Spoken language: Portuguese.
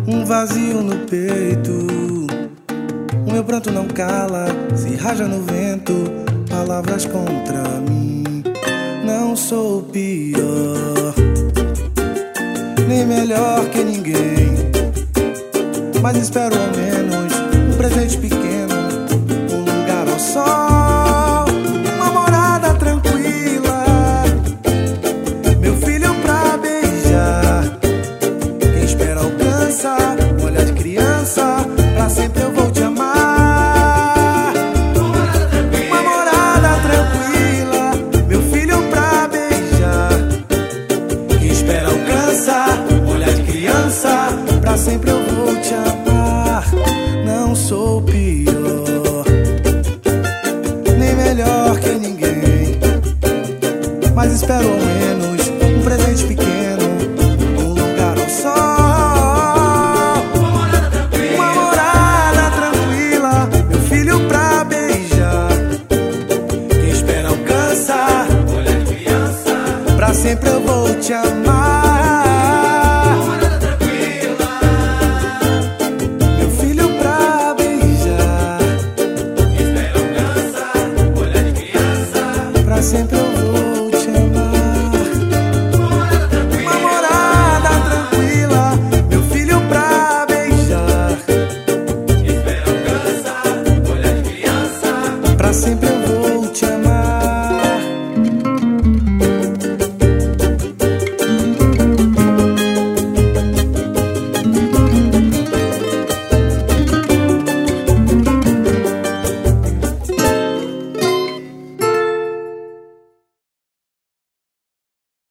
um vazio no peito. O meu pranto não cala, se raja no vento. Palavras contra mim. Não sou o pior, nem melhor que ninguém, mas espero ao menos um presente pequeno, um lugar ao sol, uma morada tranquila, meu filho pra beijar. Quem espera alcança, um olhar de criança, pra sempre eu vou te amar. Uma morada tranquila, meu filho pra beijar. Quem espera alcança, um olhar de criança, pra sempre eu vou te amar. Não sou o pior, nem melhor que ninguém, mas espero